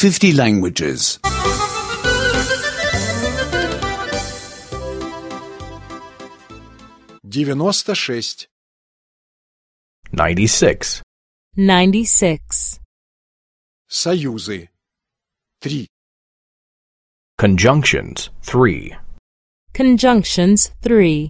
50 languages. 96. 96. 96. Союзы. 3. Conjunctions. 3. Conjunctions 3.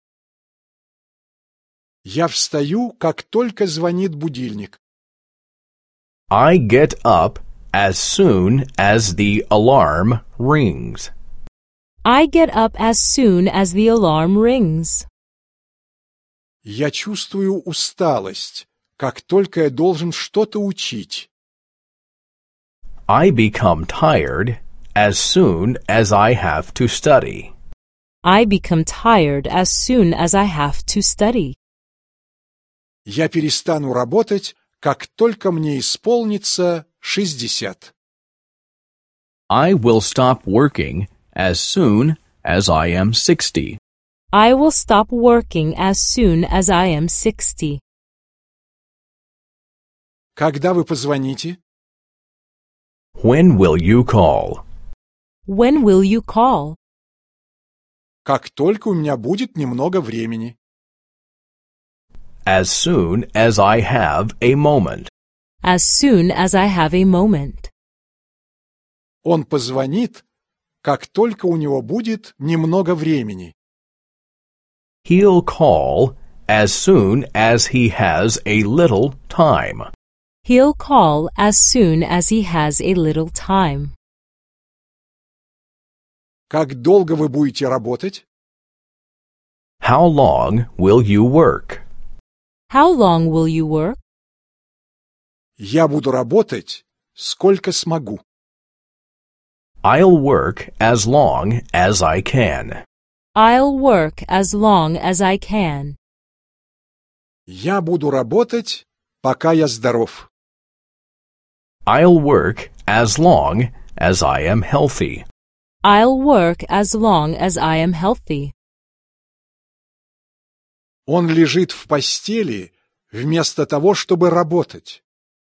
Я встаю, как только звонит будильник. I get up as soon as the alarm rings. I get up as soon as the alarm rings. Я чувствую усталость, как только я должен что-то учить. I become tired as soon as I have to study. I become tired as soon as I have to study. Я перестану работать, как только мне исполнится 60. I will stop working as soon as I am 60. I will stop working as soon as I am 60. Когда вы позвоните? When will you call? When will you call? Как только у меня будет немного времени. As soon as I have a moment. As soon as I have a moment. Он позвонит, как только у него будет немного времени. He'll call as soon as he has a little time. He'll call as soon as he has a little time. Как долго вы будете работать? How long will you work? How long will you work? Я буду работать, сколько смогу. I'll work as long as I can. I'll work as long as I can. Я буду работать, пока я здоров. I'll work as long as I am healthy. I'll work as long as I am healthy. Он лежит в постели вместо того, чтобы работать.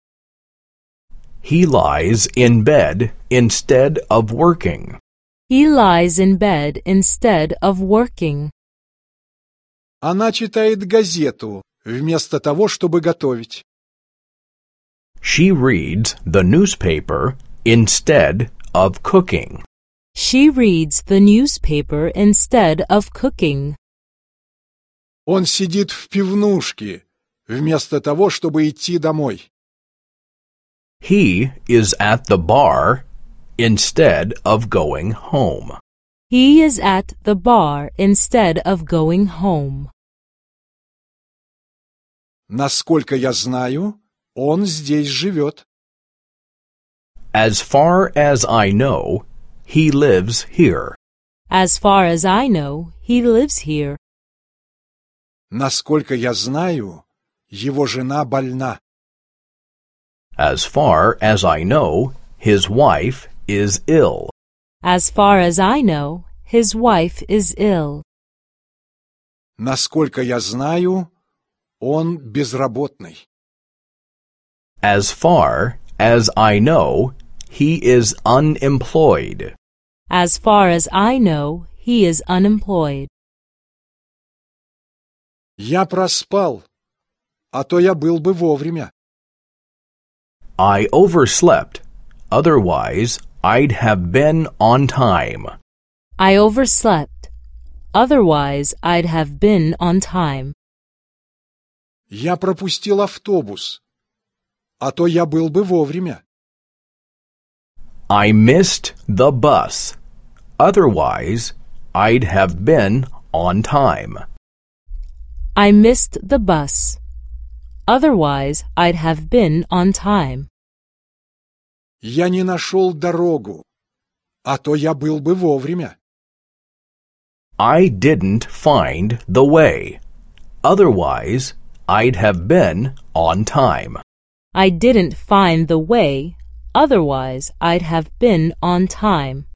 He lies in bed instead of working. He lies in bed instead of working. Она читает газету вместо того, чтобы готовить. She reads the newspaper instead of cooking. She reads the newspaper instead of cooking. Он сидит в пивнушке вместо того, чтобы идти домой. He is at the bar instead of going home. He is at the bar instead of going home. Насколько я знаю, он здесь живет. As far as I know, he lives here. As far as I know, he lives here. Насколько я знаю, его жена больна. As far as I know, his wife is ill. As far as I know, his wife is ill. Насколько я знаю, он безработный. As far as I know, he is unemployed. As far as I know, he is unemployed. Я проспал, а то я был бы вовремя. I overslept. Otherwise, I'd have been on time. I overslept. Otherwise, I'd have been on time. Я пропустил автобус, а то я был бы вовремя. I missed the bus. Otherwise, I'd have been on time. I missed the bus. Otherwise, I'd have been on time. Я не нашел дорогу, а то я был бы вовремя. I didn't find the way. Otherwise, I'd have been on time. I didn't find the way. Otherwise, I'd have been on time.